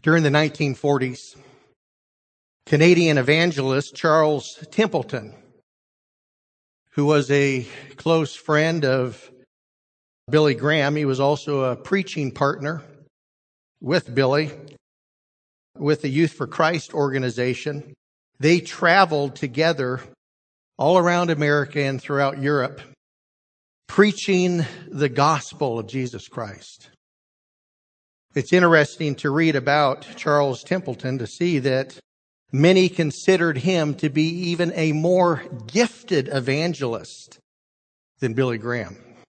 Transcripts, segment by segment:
During the 1940s, Canadian evangelist Charles Templeton, who was a close friend of Billy Graham, he was also a preaching partner with Billy, with the Youth for Christ organization. They traveled together all around America and throughout Europe, preaching the gospel of Jesus Christ. It's interesting to read about Charles Templeton to see that many considered him to be even a more gifted evangelist than Billy Graham.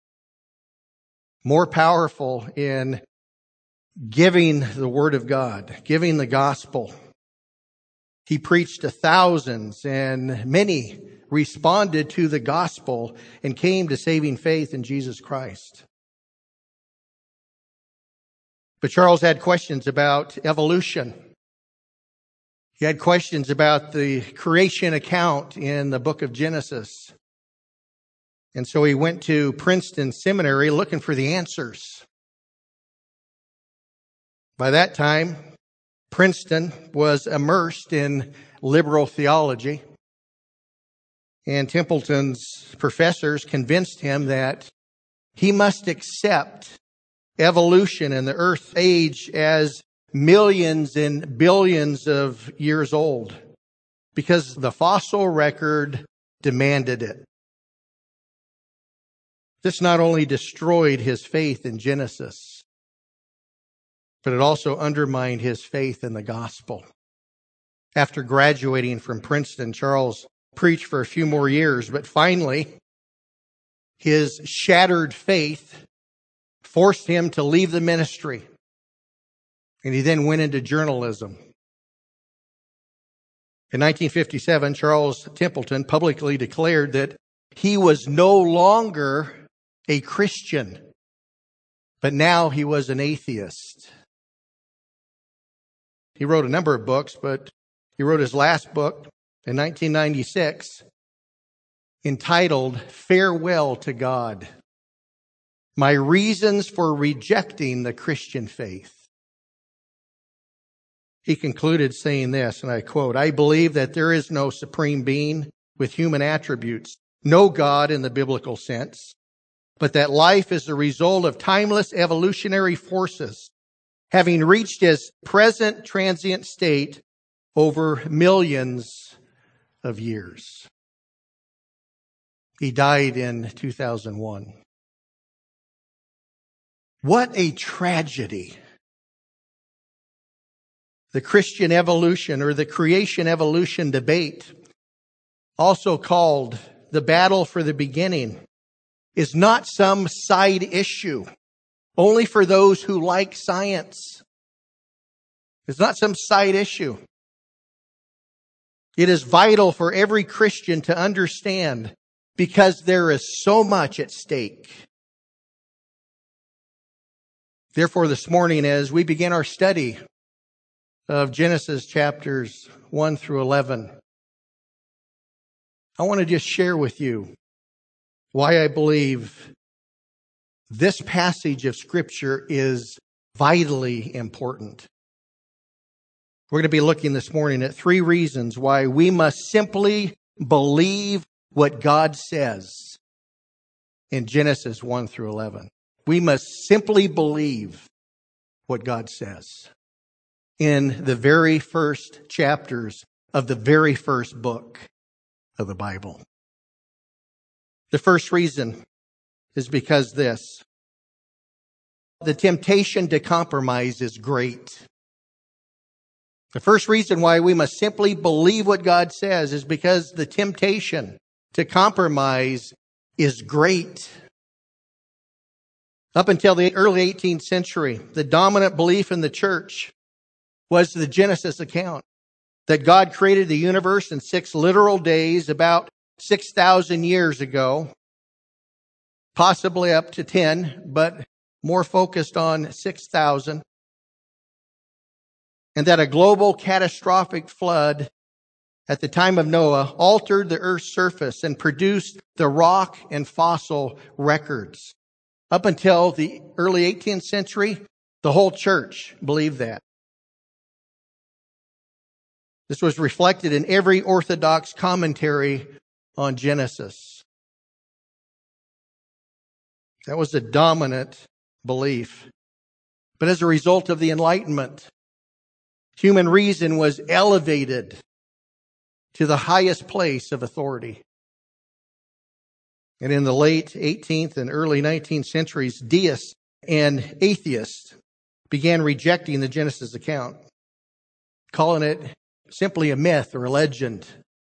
More powerful in giving the Word of God, giving the gospel. He preached to thousands, and many responded to the gospel and came to saving faith in Jesus Christ. But Charles had questions about evolution. He had questions about the creation account in the book of Genesis. And so he went to Princeton Seminary looking for the answers. By that time, Princeton was immersed in liberal theology. And Templeton's professors convinced him that he must accept evolution in the earth age as millions and billions of years old, because the fossil record demanded it. This not only destroyed his faith in Genesis, but it also undermined his faith in the gospel. After graduating from Princeton, Charles preached for a few more years, but finally, his shattered faith forced him to leave the ministry. And he then went into journalism. In 1957, Charles Templeton publicly declared that he was no longer a Christian, but now he was an atheist. He wrote a number of books, but he wrote his last book in 1996 entitled Farewell to God: My Reasons for Rejecting the Christian Faith. He concluded saying this, and I quote, "I believe that there is no supreme being with human attributes, no God in the biblical sense, but that life is the result of timeless evolutionary forces, having reached its present transient state over millions of years." He died in 2001. What a tragedy. The Christian evolution or the creation evolution debate, also called the battle for the beginning, is not some side issue only for those who like science. It's not some side issue. It is vital for every Christian to understand, because there is so much at stake. Therefore, this morning, as we begin our study of Genesis chapters 1 through 11, I want to just share with you why I believe this passage of Scripture is vitally important. We're going to be looking this morning at 3 reasons why we must simply believe what God says in Genesis 1 through 11. We must simply believe what God says in the very first chapters of the very first book of the Bible. The first reason is because the temptation to compromise is great. The first reason why we must simply believe what God says is because the temptation to compromise is great. Up until the early 18th century, the dominant belief in the church was the Genesis account, that God created the universe in 6 literal days about 6,000 years ago, possibly up to 10, but more focused on 6,000, and that a global catastrophic flood at the time of Noah altered the earth's surface and produced the rock and fossil records. Up until the early 18th century, the whole church believed that. This was reflected in every Orthodox commentary on Genesis. That was the dominant belief. But as a result of the Enlightenment, human reason was elevated to the highest place of authority. And in the late 18th and early 19th centuries, deists and atheists began rejecting the Genesis account, calling it simply a myth or a legend,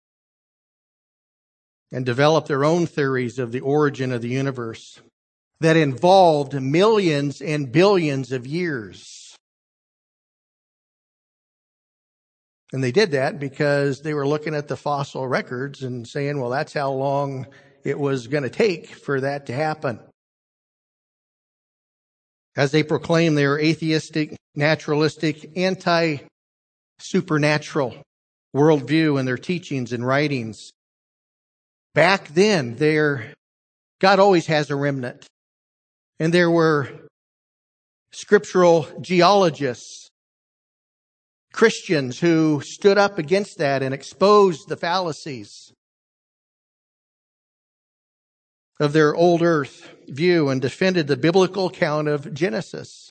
and developed their own theories of the origin of the universe that involved millions and billions of years. And they did that because they were looking at the fossil records and saying, well, that's how long it was going to take for that to happen. As they proclaim their atheistic, naturalistic, anti-supernatural worldview in their teachings and writings, back then, God always has a remnant. And there were scriptural geologists, Christians who stood up against that and exposed the fallacies of their old earth view and defended the biblical account of Genesis.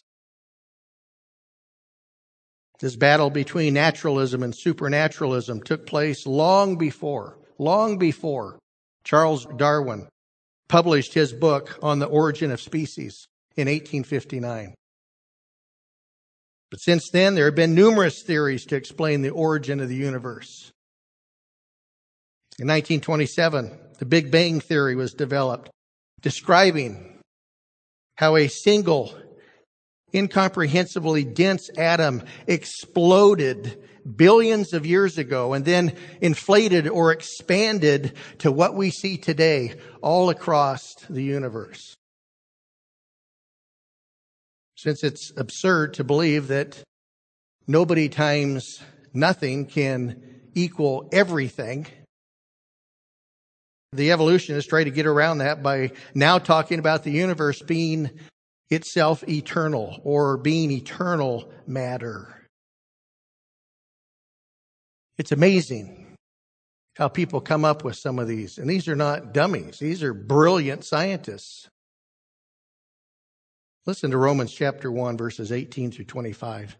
This battle between naturalism and supernaturalism took place long before Charles Darwin published his book on the origin of species in 1859. But since then, there have been numerous theories to explain the origin of the universe. In 1927, the Big Bang theory was developed, describing how a single, incomprehensibly dense atom exploded billions of years ago and then inflated or expanded to what we see today all across the universe. Since it's absurd to believe that nobody times nothing can equal everything, the evolutionists try to get around that by now talking about the universe being itself eternal or being eternal matter. It's amazing how people come up with some of these. And these are not dummies. These are brilliant scientists. Listen to Romans chapter 1, verses 18 through 25. It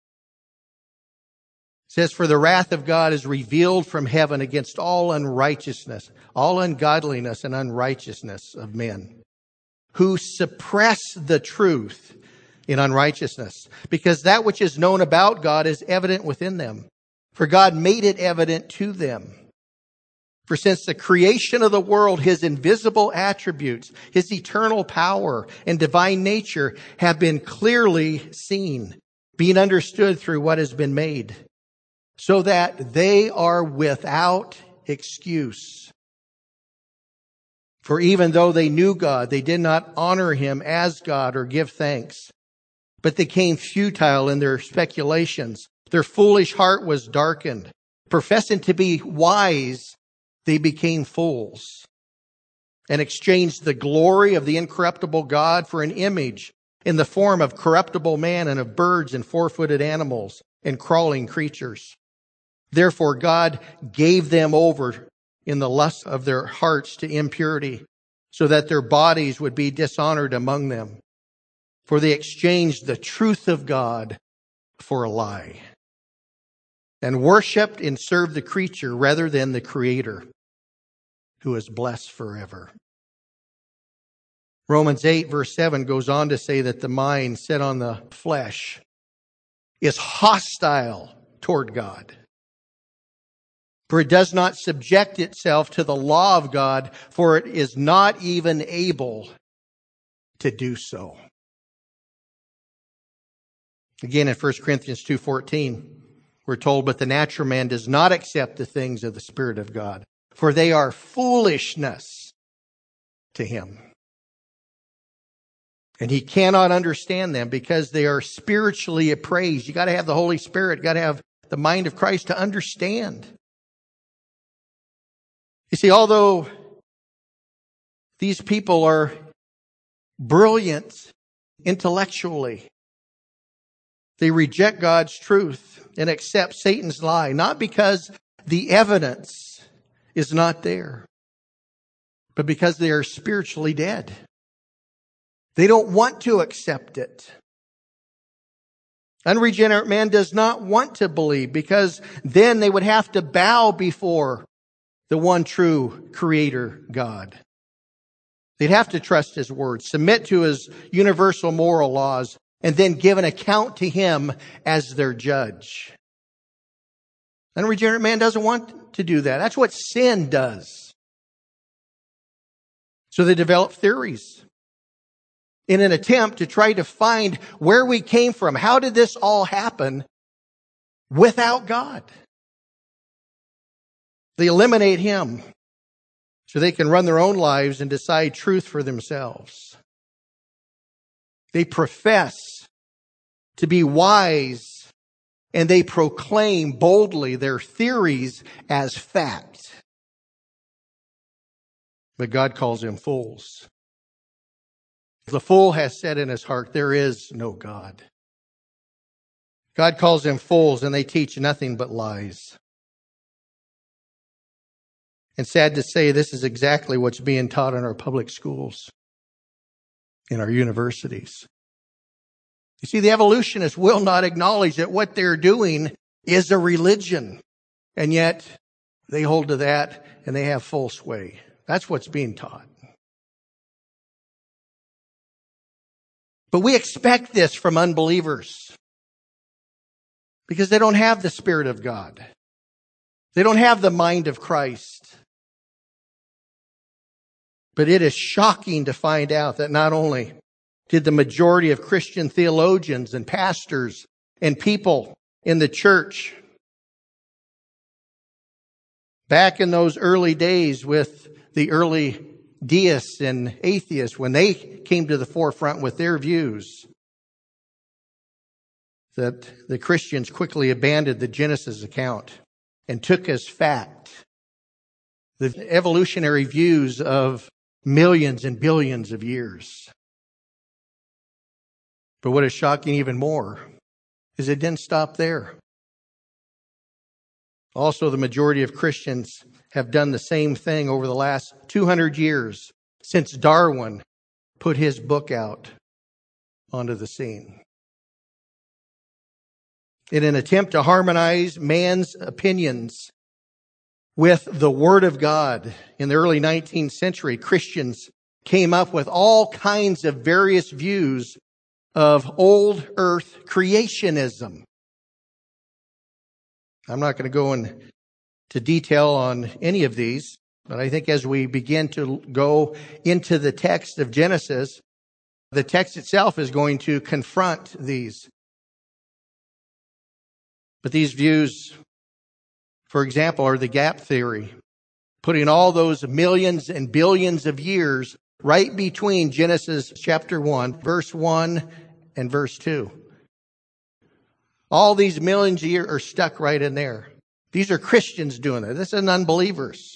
says, "For the wrath of God is revealed from heaven against all unrighteousness, all ungodliness and unrighteousness of men, who suppress the truth in unrighteousness, because that which is known about God is evident within them. For God made it evident to them. For since the creation of the world, His invisible attributes, His eternal power and divine nature have been clearly seen, being understood through what has been made, so that they are without excuse. For even though they knew God, they did not honor Him as God or give thanks, but they became futile in their speculations. Their foolish heart was darkened. Professing to be wise, they became fools and exchanged the glory of the incorruptible God for an image in the form of corruptible man and of birds and four-footed animals and crawling creatures. Therefore God gave them over in the lust of their hearts to impurity, so that their bodies would be dishonored among them. For they exchanged the truth of God for a lie, and worshipped and served the creature rather than the Creator, who is blessed forever." Romans 8, verse 7 goes on to say that the mind set on the flesh is hostile toward God. For it does not subject itself to the law of God, for it is not even able to do so. Again, in 1 Corinthians 2:14, we're told, "But the natural man does not accept the things of the Spirit of God, for they are foolishness to him. And he cannot understand them because they are spiritually appraised." You got to have the Holy Spirit, you got to have the mind of Christ to understand. You see, although these people are brilliant intellectually, they reject God's truth and accept Satan's lie, not because the evidence is not there, but because they are spiritually dead. They don't want to accept it. Unregenerate man does not want to believe, because then they would have to bow before the one true Creator God. They'd have to trust His word, submit to His universal moral laws, and then give an account to Him as their judge. Unregenerate man doesn't want to do that. That's what sin does. So they develop theories in an attempt to try to find where we came from. How did this all happen without God? They eliminate Him so they can run their own lives and decide truth for themselves. They profess to be wise, and they proclaim boldly their theories as fact. But God calls them fools. The fool has said in his heart, there is no God. God calls them fools, and they teach nothing but lies. And sad to say, this is exactly what's being taught in our public schools, in our universities. You see, the evolutionists will not acknowledge that what they're doing is a religion. And yet, they hold to that, and they have full sway. That's what's being taught. But we expect this from unbelievers, because they don't have the Spirit of God. They don't have the mind of Christ. But it is shocking to find out that not only did the majority of Christian theologians and pastors and people in the church back in those early days with the early deists and atheists, when they came to the forefront with their views, that the Christians quickly abandoned the Genesis account and took as fact the evolutionary views of millions and billions of years. But what is shocking even more is it didn't stop there. Also, the majority of Christians have done the same thing over the last 200 years since Darwin put his book out onto the scene. In an attempt to harmonize man's opinions with the Word of God, in the early 19th century, Christians came up with all kinds of various views of old earth creationism. I'm not going to go into detail on any of these, but I think as we begin to go into the text of Genesis, the text itself is going to confront these. But these views, for example, are the gap theory, putting all those millions and billions of years right between Genesis chapter 1, verse 1 and verse 2. All these millions of years are stuck right in there. These are Christians doing it. This is unbelievers.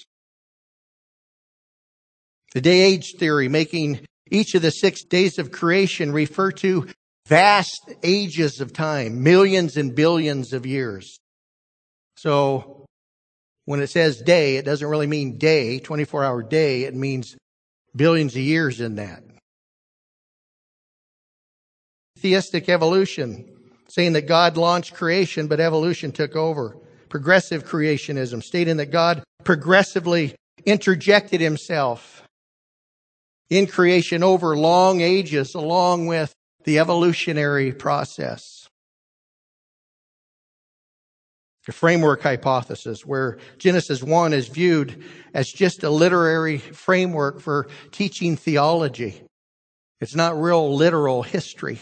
The day-age theory, making each of the 6 days of creation refer to vast ages of time, millions and billions of years. So when it says day, it doesn't really mean day, 24-hour day. It means billions of years in that. Theistic evolution, saying that God launched creation, but evolution took over. Progressive creationism, stating that God progressively interjected Himself in creation over long ages, along with the evolutionary process. The framework hypothesis, where Genesis 1 is viewed as just a literary framework for teaching theology. It's not real literal history.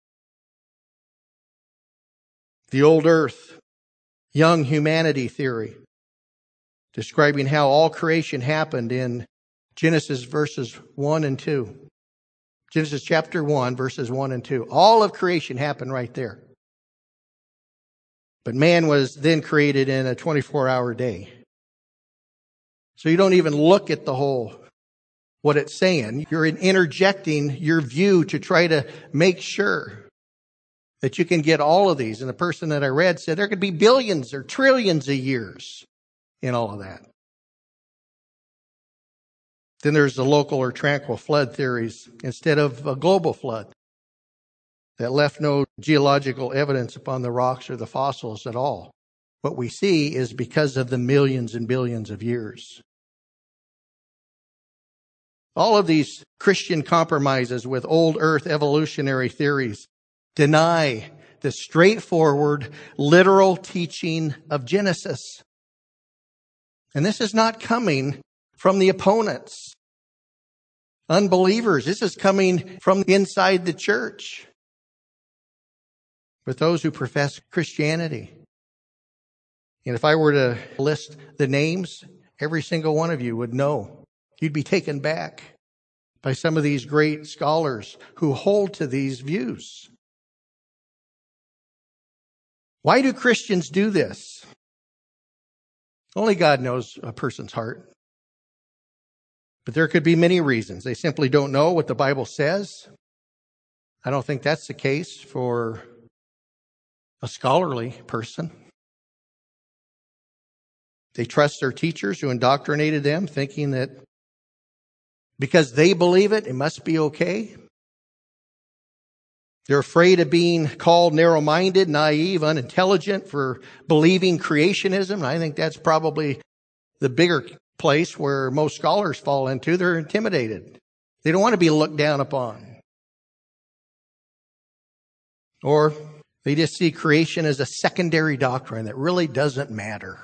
The old earth, young humanity theory, describing how all creation happened in Genesis verses 1 and 2. Genesis chapter 1, verses 1 and 2. All of creation happened right there. But man was then created in a 24-hour day. So you don't even look at what it's saying. You're interjecting your view to try to make sure that you can get all of these. And the person that I read said there could be billions or trillions of years in all of that. Then there's the local or tranquil flood theories instead of a global flood that left no geological evidence upon the rocks or the fossils at all. What we see is because of the millions and billions of years. All of these Christian compromises with old earth evolutionary theories deny the straightforward, literal teaching of Genesis. And this is not coming from the opponents, unbelievers. This is coming from inside the church with those who profess Christianity. And if I were to list the names, every single one of you would know. You'd be taken back by some of these great scholars who hold to these views. Why do Christians do this? Only God knows a person's heart. But there could be many reasons. They simply don't know what the Bible says. I don't think that's the case for a scholarly person. They trust their teachers who indoctrinated them, thinking that because they believe it, it must be okay. They're afraid of being called narrow-minded, naive, unintelligent for believing creationism. And I think that's probably the bigger place where most scholars fall into. They're intimidated. They don't want to be looked down upon. Or they just see creation as a secondary doctrine that really doesn't matter.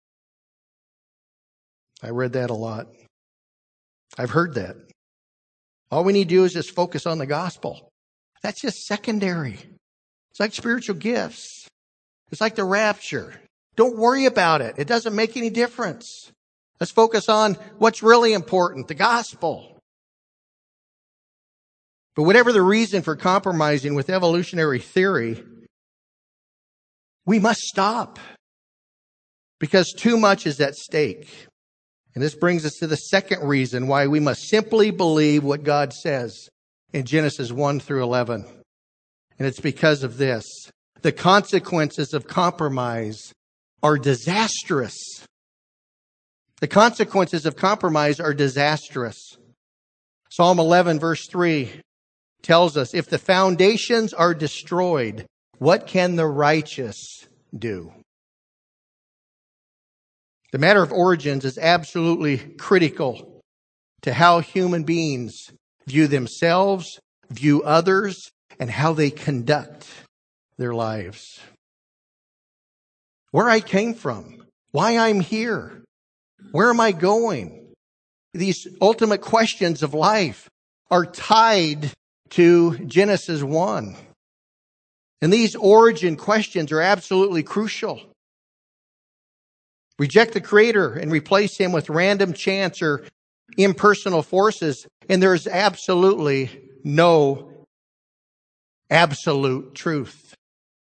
I read that a lot. I've heard that. All we need to do is just focus on the gospel. That's just secondary. It's like spiritual gifts. It's like the rapture. Don't worry about it. It doesn't make any difference. Let's focus on what's really important, the gospel. But whatever the reason for compromising with evolutionary theory, we must stop because too much is at stake. And this brings us to the second reason why we must simply believe what God says in Genesis 1 through 11. And it's because of this. The consequences of compromise are disastrous. The consequences of compromise are disastrous. Psalm 11 verse 3 tells us, if the foundations are destroyed, what can the righteous do? The matter of origins is absolutely critical to how human beings view themselves, view others, and how they conduct their lives. Where I came from, why I'm here, where am I going? These ultimate questions of life are tied to Genesis 1. And these origin questions are absolutely crucial. Reject the Creator and replace Him with random chance or impersonal forces, and there's absolutely no absolute truth.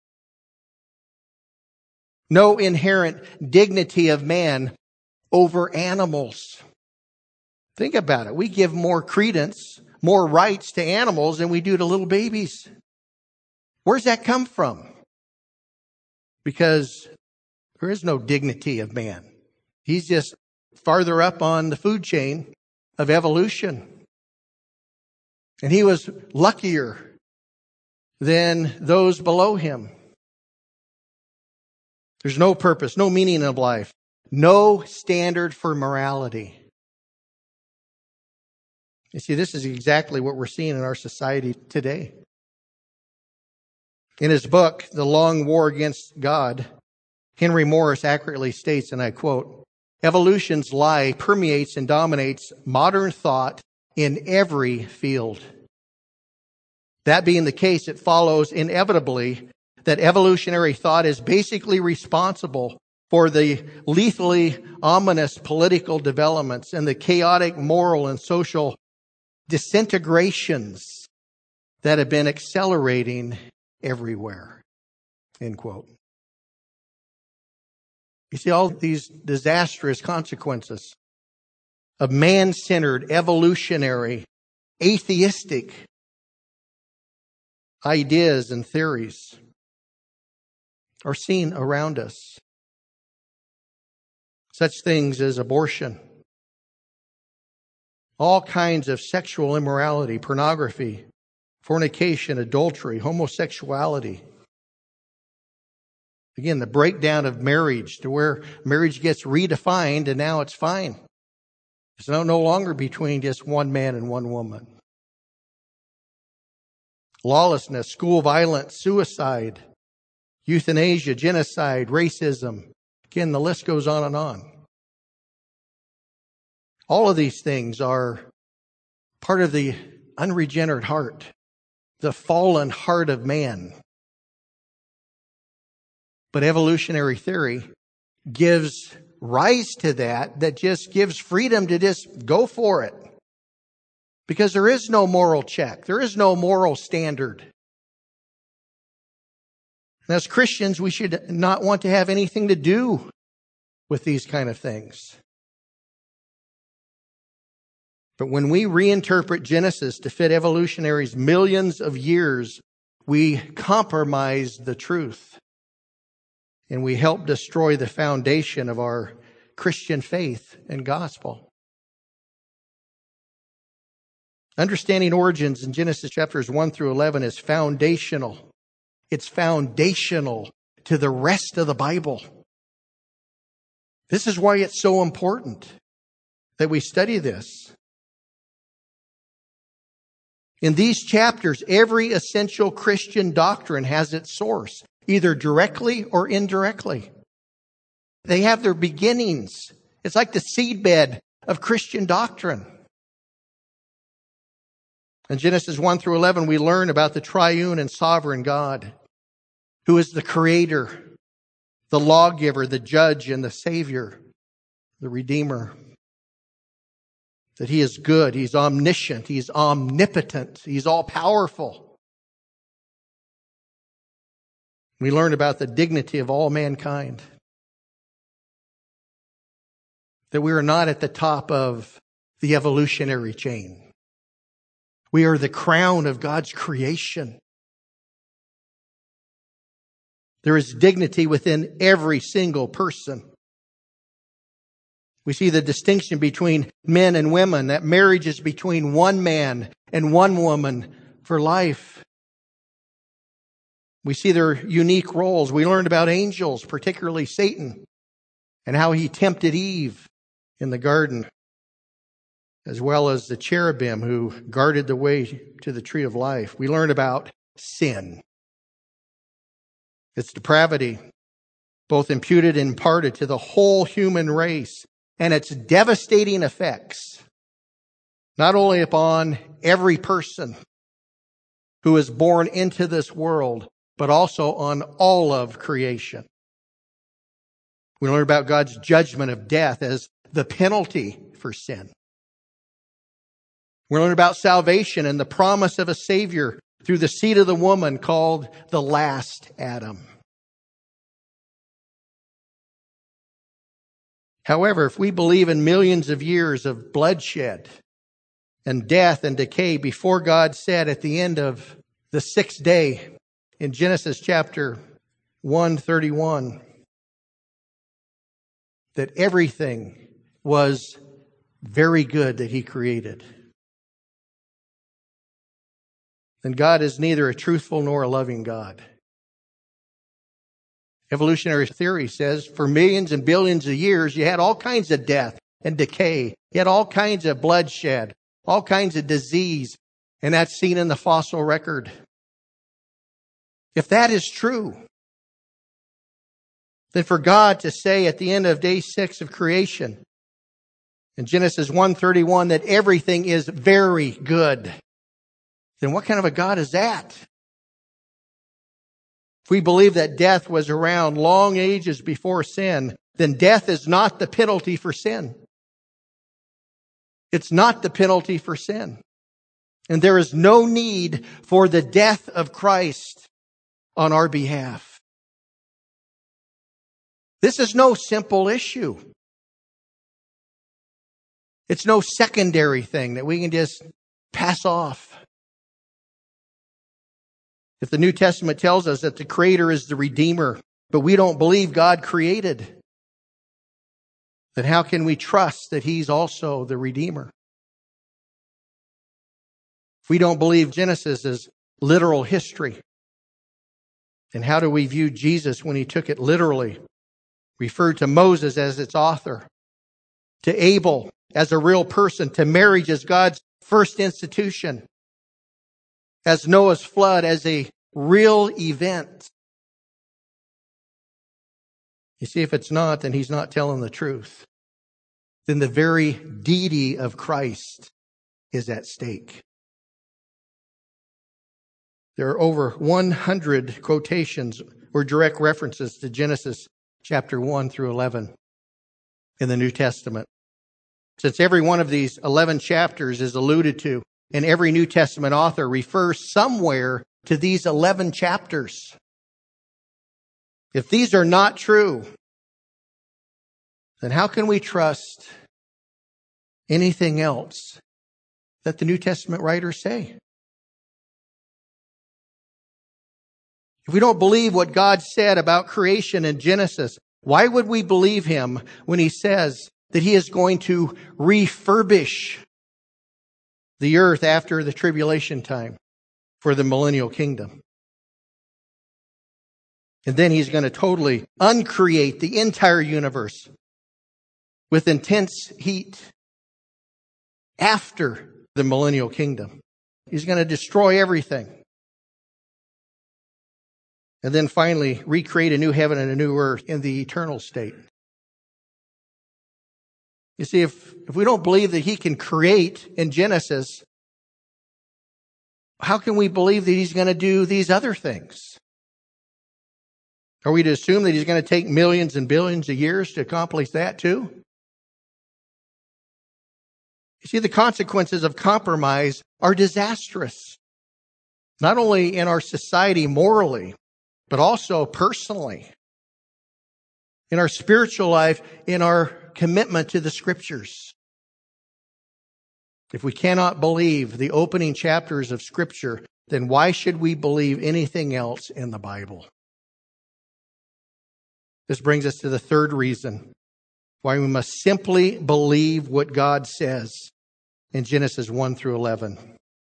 No inherent dignity of man over animals. Think about it. We give more credence, more rights to animals than we do to little babies. Where's that come from? Because there is no dignity of man. He's just farther up on the food chain of evolution. And he was luckier than those below him. There's no purpose, no meaning of life, no standard for morality. You see, this is exactly what we're seeing in our society today. In his book, The Long War Against God, Henry Morris accurately states, and I quote, evolution's lie permeates and dominates modern thought in every field. That being the case, it follows inevitably that evolutionary thought is basically responsible for the lethally ominous political developments and the chaotic moral and social disintegrations that have been accelerating everywhere. End quote. You see all these disastrous consequences of man-centered, evolutionary, atheistic ideas and theories. are seen around us. Such things as abortion, all kinds of sexual immorality, pornography, fornication, adultery, homosexuality. Again, the breakdown of marriage to where marriage gets redefined and now it's fine. It's no longer between just one man and one woman. Lawlessness, school violence, suicide, euthanasia, genocide, racism. Again, the list goes on and on. All of these things are part of the unregenerate heart, the fallen heart of man. But evolutionary theory gives rise to that just gives freedom to just go for it. Because there is no moral check. There is no moral standard. And as Christians, we should not want to have anything to do with these kind of things. But when we reinterpret Genesis to fit evolutionary's millions of years, we compromise the truth. And we help destroy the foundation of our Christian faith and gospel. Understanding origins in Genesis chapters 1 through 11 is foundational. It's foundational to the rest of the Bible. This is why it's so important that we study this. In these chapters, every essential Christian doctrine has its source, either directly or indirectly. They have their beginnings. It's like the seedbed of Christian doctrine. In Genesis 1 through 11, we learn about the triune and sovereign God, who is the creator, the lawgiver, the judge, and the savior, the redeemer. That he is good, he's omniscient, he's omnipotent, he's all-powerful. We learn about the dignity of all mankind. That we are not at the top of the evolutionary chain. We are the crown of God's creation. There is dignity within every single person. We see the distinction between men and women, that marriage is between one man and one woman for life. We see their unique roles. We learned about angels, particularly Satan, and how he tempted Eve in the garden, as well as the cherubim who guarded the way to the tree of life. We learn about sin. Its depravity, both imputed and imparted to the whole human race, and its devastating effects, not only upon every person who is born into this world, but also on all of creation. We learn about God's judgment of death as the penalty for sin. We learn about salvation and the promise of a Savior through the seed of the woman called the last Adam. However, if we believe in millions of years of bloodshed and death and decay before God said at the end of the sixth day in Genesis chapter 1:31 that everything was very good that he created, then God is neither a truthful nor a loving God. Evolutionary theory says for millions and billions of years, you had all kinds of death and decay. You had all kinds of bloodshed, all kinds of disease, and that's seen in the fossil record. If that is true, then for God to say at the end of day 6 of creation, in Genesis 1:31, that everything is very good, then what kind of a God is that? If we believe that death was around long ages before sin, then death is not the penalty for sin. It's not the penalty for sin. And there is no need for the death of Christ on our behalf. This is no simple issue. It's no secondary thing that we can just pass off. If the New Testament tells us that the Creator is the Redeemer, but we don't believe God created, then how can we trust that He's also the Redeemer? If we don't believe Genesis is literal history, then how do we view Jesus when He took it literally? Referred to Moses as its author, to Abel as a real person, to marriage as God's first institution, as Noah's flood as a real event. You see, if it's not, then He's not telling the truth. Then the very deity of Christ is at stake. There are over 100 quotations or direct references to Genesis chapter 1 through 11 in the New Testament. Since every one of these 11 chapters is alluded to, and every New Testament author refers somewhere to these 11 chapters. If these are not true, then how can we trust anything else that the New Testament writers say? If we don't believe what God said about creation in Genesis, why would we believe Him when He says that He is going to refurbish the earth after the tribulation time for the millennial kingdom? And then He's going to totally uncreate the entire universe with intense heat after the millennial kingdom. He's going to destroy everything. And then finally recreate a new heaven and a new earth in the eternal state. You see, if we don't believe that He can create in Genesis, how can we believe that He's going to do these other things? Are we to assume that He's going to take millions and billions of years to accomplish that too? You see, the consequences of compromise are disastrous. Not only in our society morally, but also personally. In our spiritual life, in our commitment to the Scriptures. If we cannot believe the opening chapters of Scripture, then why should we believe anything else in the Bible? This brings us to the third reason why we must simply believe what God says in Genesis 1 through 11.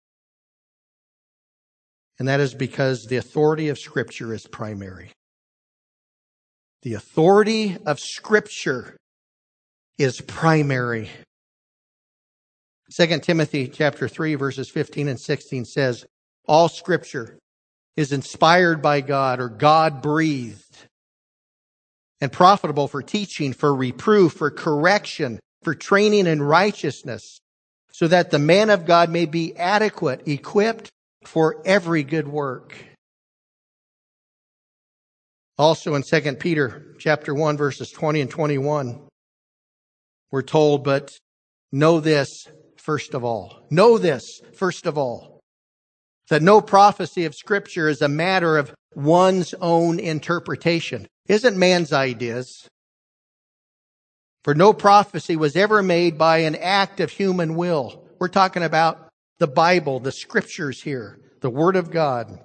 And that is because the authority of Scripture is primary. The authority of Scripture is primary. 2 Timothy chapter 3, verses 15 and 16 says, all Scripture is inspired by God or God-breathed and profitable for teaching, for reproof, for correction, for training in righteousness, so that the man of God may be adequate, equipped for every good work. Also in 2 Peter chapter 1, verses 20 and 21, we're told, but know this first of all. Know this first of all, that no prophecy of Scripture is a matter of one's own interpretation. Isn't man's ideas. For no prophecy was ever made by an act of human will. We're talking about the Bible, the Scriptures here, the Word of God.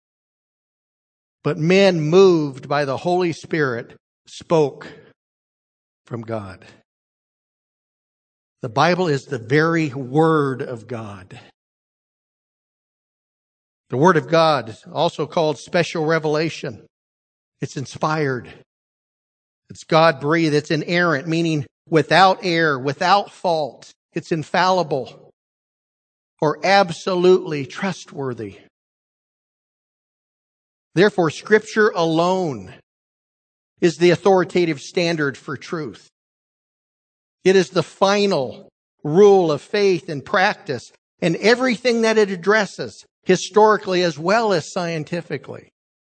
But men moved by the Holy Spirit spoke from God. The Bible is the very Word of God. The Word of God is also called special revelation. It's inspired. It's God-breathed. It's inerrant, meaning without error, without fault. It's infallible or absolutely trustworthy. Therefore, Scripture alone is the authoritative standard for truth. It is the final rule of faith and practice and everything that it addresses, historically as well as scientifically.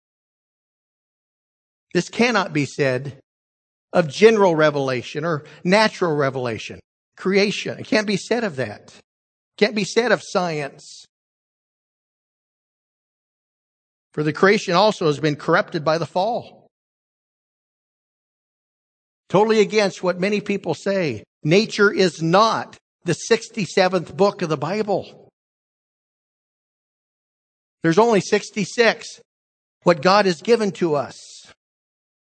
This cannot be said of general revelation or natural revelation, creation. It can't be said of that. It can't be said of science. For the creation also has been corrupted by the fall. Totally against what many people say. Nature is not the 67th book of the Bible. There's only 66, what God has given to us.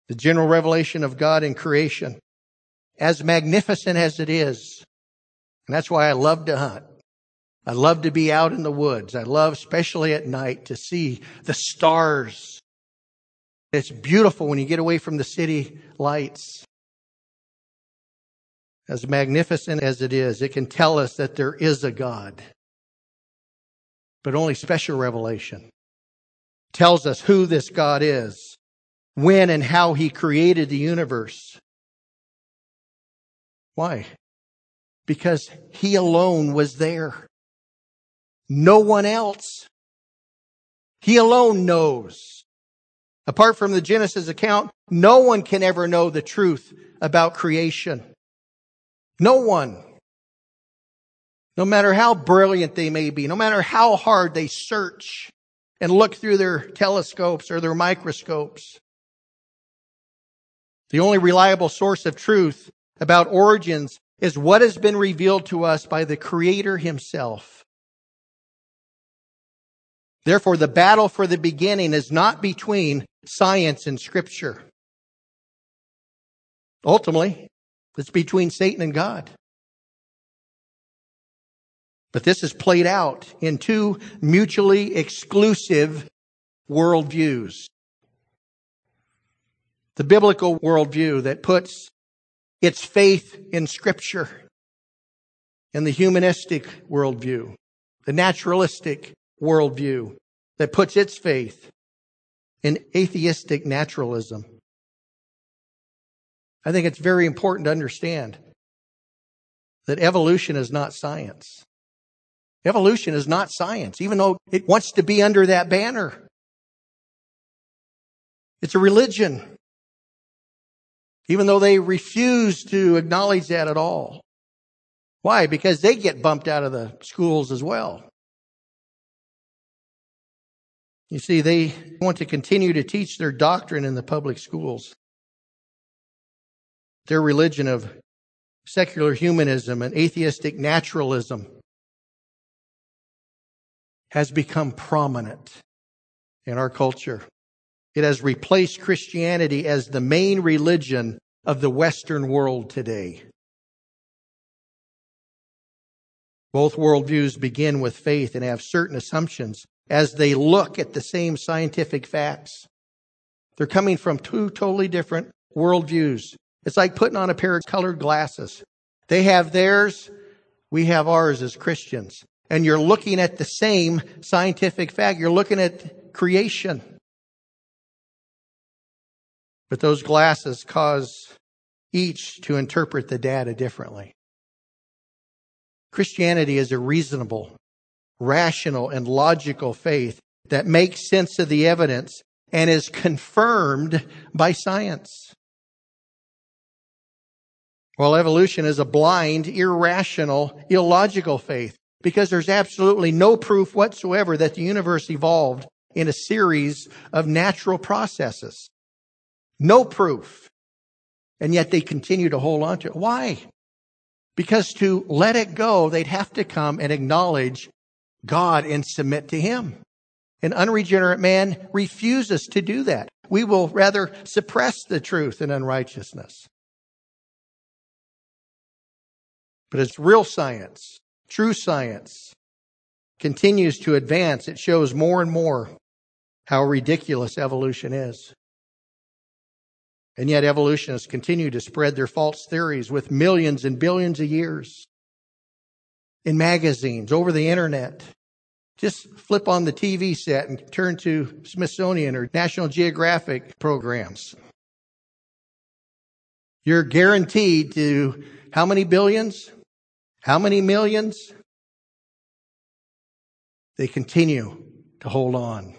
The general revelation of God in creation, as magnificent as it is. And that's why I love to hunt. I love to be out in the woods. I love, especially at night, to see the stars. It's beautiful when you get away from the city lights. As magnificent as it is, it can tell us that there is a God. But only special revelation tells us who this God is, when and how He created the universe. Why? Because He alone was there. No one else. He alone knows. Apart from the Genesis account, no one can ever know the truth about creation. No one. No matter how brilliant they may be, no matter how hard they search and look through their telescopes or their microscopes. The only reliable source of truth about origins is what has been revealed to us by the Creator Himself. Therefore, the battle for the beginning is not between science and Scripture. Ultimately, it's between Satan and God. But this is played out in two mutually exclusive worldviews. The biblical worldview that puts its faith in Scripture, and the humanistic worldview, the naturalistic worldview that puts its faith in atheistic naturalism. I think it's very important to understand that evolution is not science. Evolution is not science, even though it wants to be under that banner. It's a religion, even though they refuse to acknowledge that at all. Why? Because they get bumped out of the schools as well. You see, they want to continue to teach their doctrine in the public schools. Their religion of secular humanism and atheistic naturalism has become prominent in our culture. It has replaced Christianity as the main religion of the Western world today. Both worldviews begin with faith and have certain assumptions as they look at the same scientific facts. They're coming from two totally different worldviews. It's like putting on a pair of colored glasses. They have theirs, we have ours as Christians. And you're looking at the same scientific fact. You're looking at creation. But those glasses cause each to interpret the data differently. Christianity is a reasonable, rational, and logical faith that makes sense of the evidence and is confirmed by science. While evolution is a blind, irrational, illogical faith, because there's absolutely no proof whatsoever that the universe evolved in a series of natural processes. No proof. And yet they continue to hold on to it. Why? Because to let it go, they'd have to come and acknowledge God and submit to Him. An unregenerate man refuses to do that. We will rather suppress the truth in unrighteousness. But as real science, true science, continues to advance, it shows more and more how ridiculous evolution is. And yet evolutionists continue to spread their false theories with millions and billions of years in magazines, over the internet. Just flip on the TV set and turn to Smithsonian or National Geographic programs. You're guaranteed to how many billions? How many millions? They continue to hold on.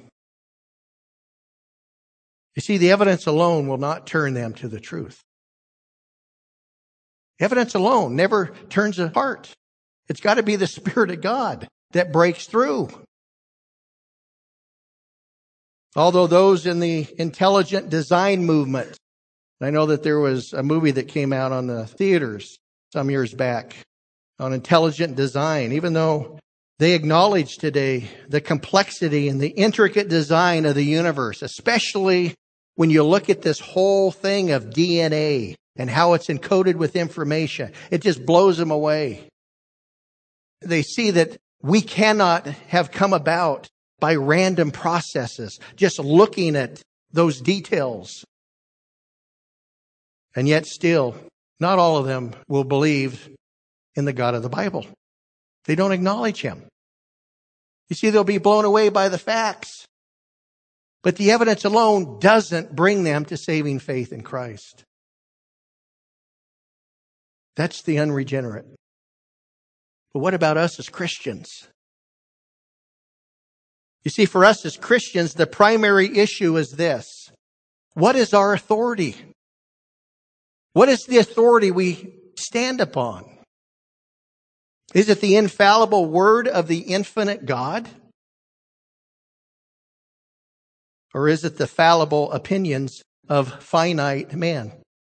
You see, the evidence alone will not turn them to the truth. Evidence alone never turns a heart. It's got to be the Spirit of God that breaks through. Although those in the intelligent design movement, I know that there was a movie that came out on the theaters some years back on intelligent design, even though they acknowledge today the complexity and the intricate design of the universe, especially when you look at this whole thing of DNA and how it's encoded with information, it just blows them away. They see that we cannot have come about by random processes, just looking at those details. And yet still, not all of them will believe in the God of the Bible. They don't acknowledge Him. You see, they'll be blown away by the facts. But the evidence alone doesn't bring them to saving faith in Christ. That's the unregenerate. But what about us as Christians? You see, for us as Christians, the primary issue is this. What is our authority? What is the authority we stand upon? Is it the infallible word of the infinite God? Or is it the fallible opinions of finite man?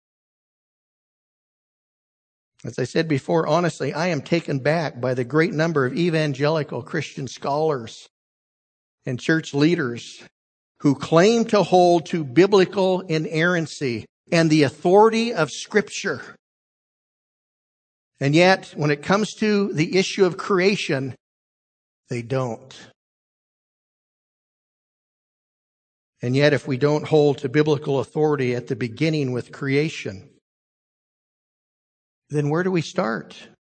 As I said before, honestly, I am taken back by the great number of evangelical Christian scholars and church leaders who claim to hold to biblical inerrancy and the authority of Scripture. And yet, when it comes to the issue of creation, they don't. And yet, if we don't hold to biblical authority at the beginning with creation, then where do we start?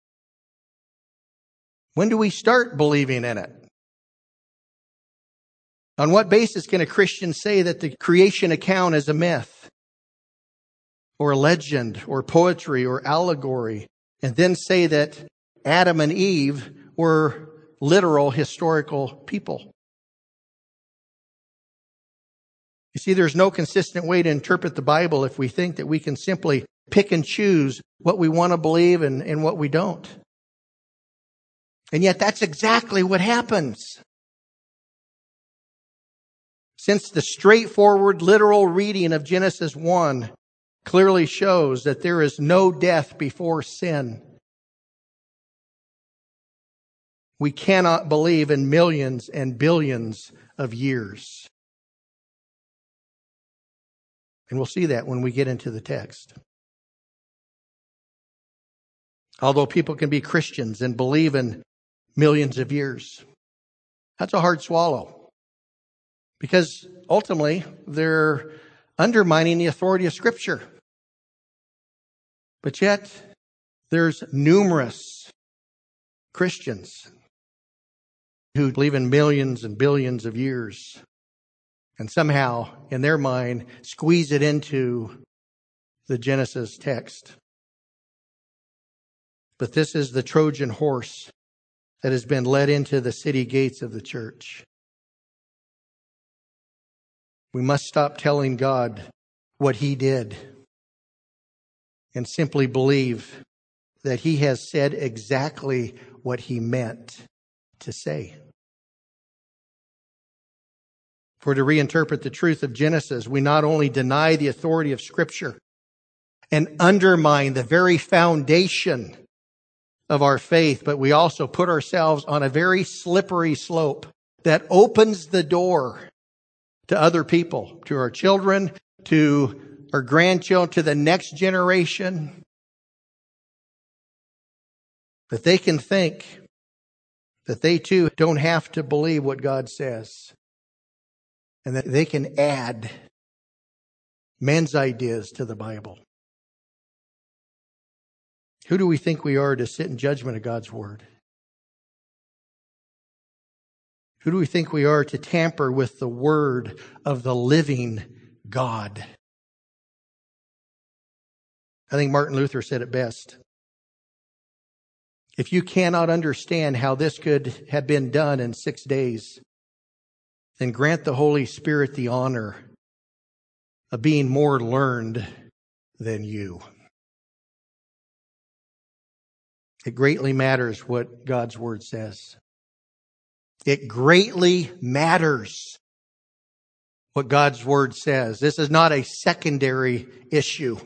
When do we start believing in it? On what basis can a Christian say that the creation account is a myth, or a legend, or poetry, or allegory, and then say that Adam and Eve were literal historical people? You see, there's no consistent way to interpret the Bible if we think that we can simply pick and choose what we want to believe and what we don't. And yet that's exactly what happens. Since the straightforward literal reading of Genesis 1 clearly shows that there is no death before sin, we cannot believe in millions and billions of years. And we'll see that when we get into the text. Although people can be Christians and believe in millions of years, that's a hard swallow. Because ultimately, they're undermining the authority of Scripture. But yet, there's numerous Christians who believe in millions and billions of years, and somehow, in their mind, squeeze it into the Genesis text. But this is the Trojan horse that has been led into the city gates of the church. We must stop telling God what He did and simply believe that He has said exactly what He meant to say. For to reinterpret the truth of Genesis, we not only deny the authority of Scripture and undermine the very foundation of our faith, but we also put ourselves on a very slippery slope that opens the door to other people, to our children, to our grandchildren, to the next generation, that they can think that they too don't have to believe what God says, and that they can add men's ideas to the Bible. Who do we think we are to sit in judgment of God's Word? Who do we think we are to tamper with the Word of the living God? I think Martin Luther said it best. If you cannot understand how this could have been done in 6 days, then grant the Holy Spirit the honor of being more learned than you. It greatly matters what God's Word says. It greatly matters what God's Word says. This is not a secondary issue.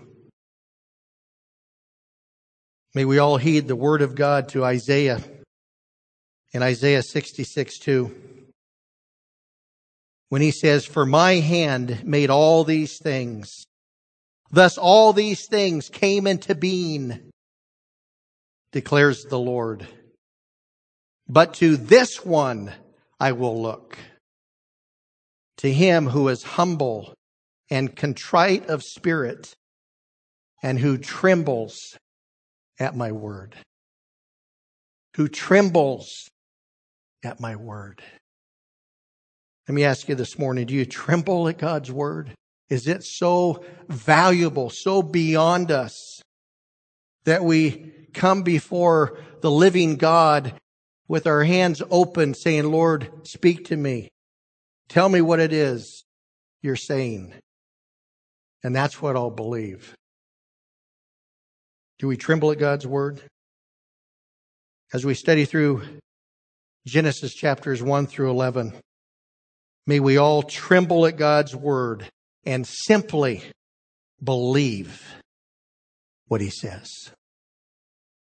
May we all heed the Word of God to Isaiah in Isaiah 66:2. when he says, "For my hand made all these things. Thus all these things came into being, declares the Lord. But to this one I will look, to him who is humble and contrite of spirit, and who trembles at my word." Who trembles at my word. Let me ask you this morning, do you tremble at God's word? Is it so valuable, so beyond us, that we come before the living God with our hands open saying, "Lord, speak to me. Tell me what it is you're saying." And that's what I'll believe. Do we tremble at God's word? As we study through Genesis chapters 1 through 11, may we all tremble at God's word and simply believe what he says.